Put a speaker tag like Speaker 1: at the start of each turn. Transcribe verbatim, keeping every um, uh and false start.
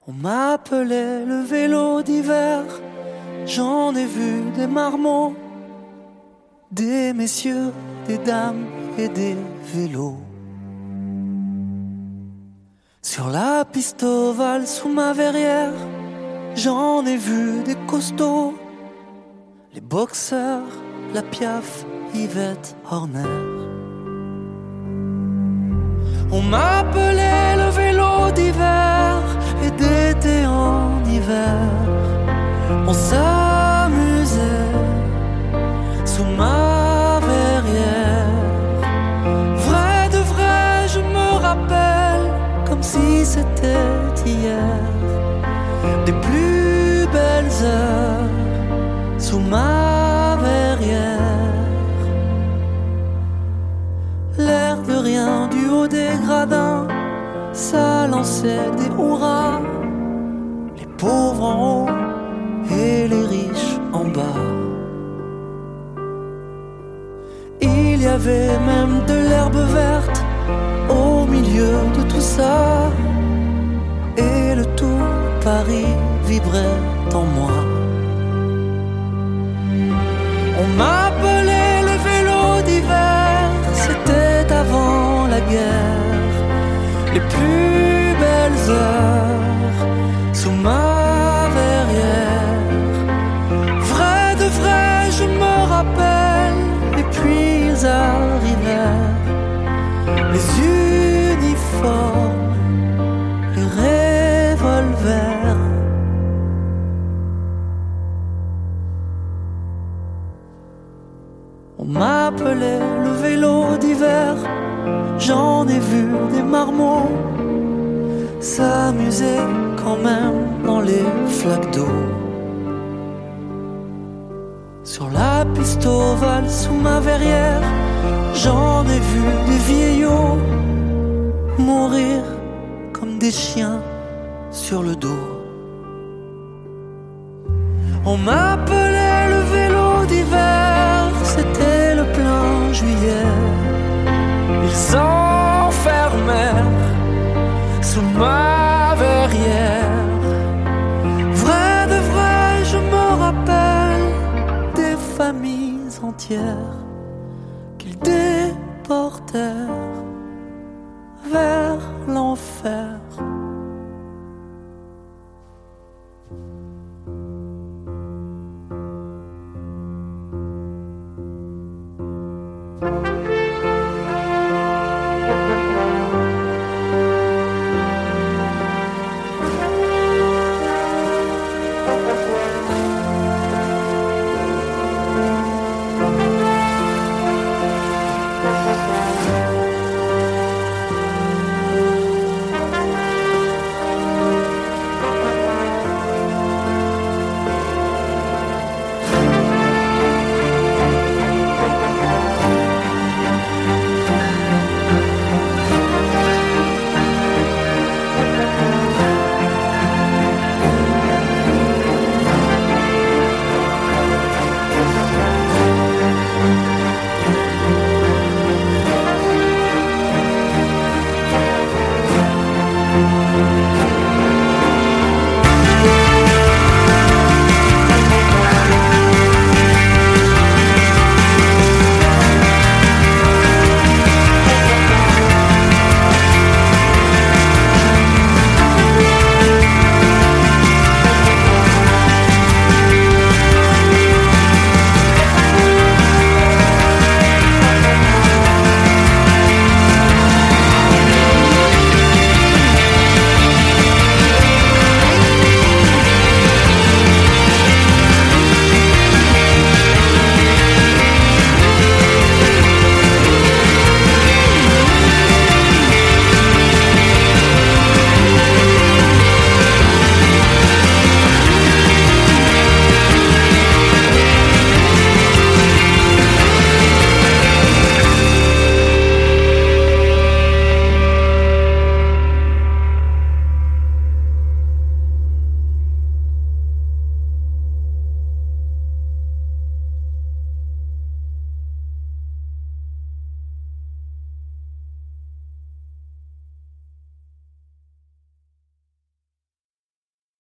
Speaker 1: On m'appelait le vélo d'hiver, j'en ai vu des marmots, des messieurs, des dames et des vélos. Sur la piste ovale sous ma verrière, j'en ai vu des costauds, les boxeurs, la Piaf, Yvette Horner. On m'appelait le vélo d'hiver et d'été en hiver. On s'amusait sous ma verrière. Vrai de vrai, je me rappelle comme si c'était hier. Des plus belles heures sous ma verrière. L'air de rien du haut des gradins, ça lançait des hurrahs. Les pauvres en haut et les riches en bas. Il y avait même de l'herbe verte au milieu de tout ça. Et le tout Paris vibrait en moi. On m'appelait le vélo d'hiver, c'était avant la guerre. Les plus belles heures sous ma verrière. Vrai de vrai, je me rappelle. Et puis ils arrivèrent, les uniformes, les revolvers. On m'appelait le vélo d'hiver, j'en ai vu des marmots s'amuser quand même dans les flaques d'eau. Sur la piste ovale sous ma verrière, j'en ai vu des vieillots mourir comme des chiens sur le dos. On m'appelait le vélo d'hiver, c'était le plein juillet. Ils s'enfermèrent sous ma